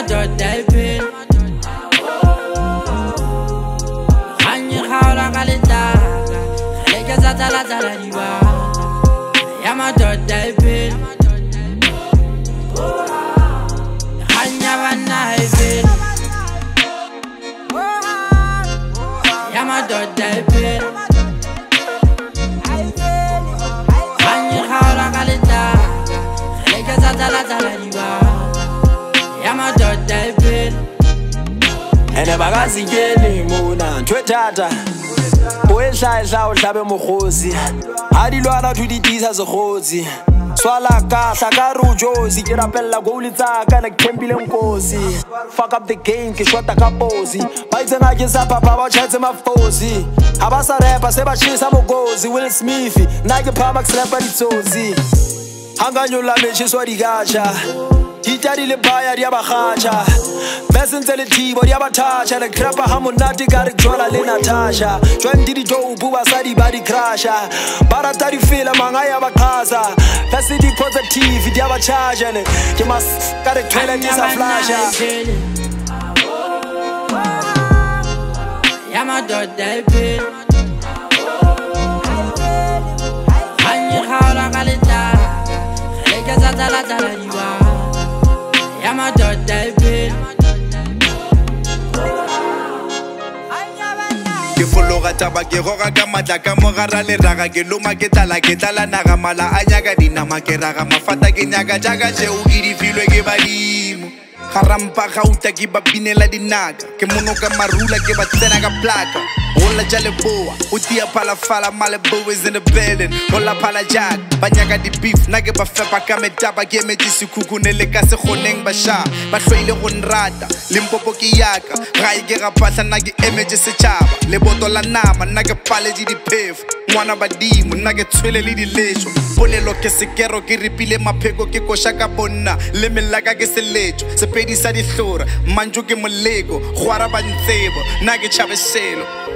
madoda iphela Khanye khawula kalendaka Leke zatala tala dibala Ya madoda iphela Khanye bana iphela Ya madoda iphela Khanye khawula kalendaka Leke zatala tala dibala Ya madoda iphela Ene bagazingeni mona ntwetata Oehlahla o hlabe mokgosi ha dilwana thu di tisa sekgotsi swala ka hlaka rujozi ke rapella goal tsa ka like Thembile Nkosi fuck up the game ke shota ka posi ba itsena ke sa papa ba chatse mafosi ha ba sa rapa se ba chisa mogozi Will Smith na ke phama slap ditsozi hanganyola mechiswa digacha Titari le baya dia bakhacha Besentse le thibo dia bathacha le krapa ha monate ka re jola le Natasha Twenty di jo buba sa di body crasher Bara tari fela manga ya baqhaza Bese di positive dia bacharge ne ke mas ka re twela ke sa flasha Ya madoda iphela Khanye khawula kalendaka Leke zatala tala dibala Ya madoda iphela Ke fologa taba ke goga ka matla ka mogara le raga ke loma ke tala naga mala a nyaka dinama ke raga mafata ke nyaka jaaka tšeo ke di filwe ke badimo Garampa gauta ke ba binela dinaga ke mono ka marula ke ba tsena ka plaka Hola jaleboa utia palafala Malibu is in the building Hola pala jack banyaka di beef na ke ba fepa ka metaba ke metsi kuku ne le ka se goneng ba sha ba hlwele go nrata Limpopo ke yaka ga ke ga patla na ke image setšhaba le botola nama na ke pale di phefo Mwana badimo na ke tshwele le dilesho polelo ke sekero ke ripile mapheko ke kosha ka bonna le melaka ke seletso sepedi sa dihlora manjo ke moleko go araba ntsebo na ke tšhabeselo